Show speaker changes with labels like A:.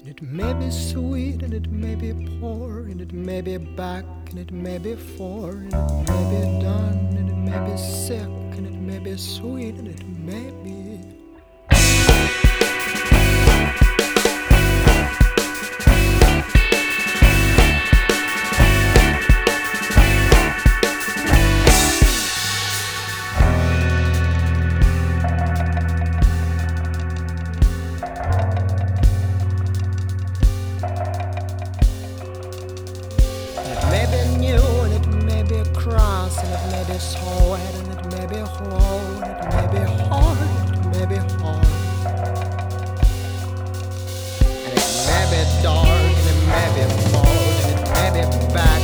A: It may be sweet and it may be poor, and it may be back and it may be for, and it may be done and it may be sick, and it may be sweet and it may be. Cross and it may be sweat and it may be whole and it may be hard, it may be hard, and it may be dark and it may be bold and it may be bad.